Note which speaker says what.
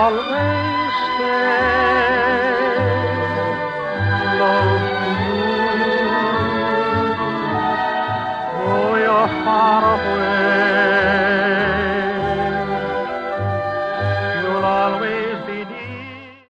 Speaker 1: always stay. Close to you, though you're far away.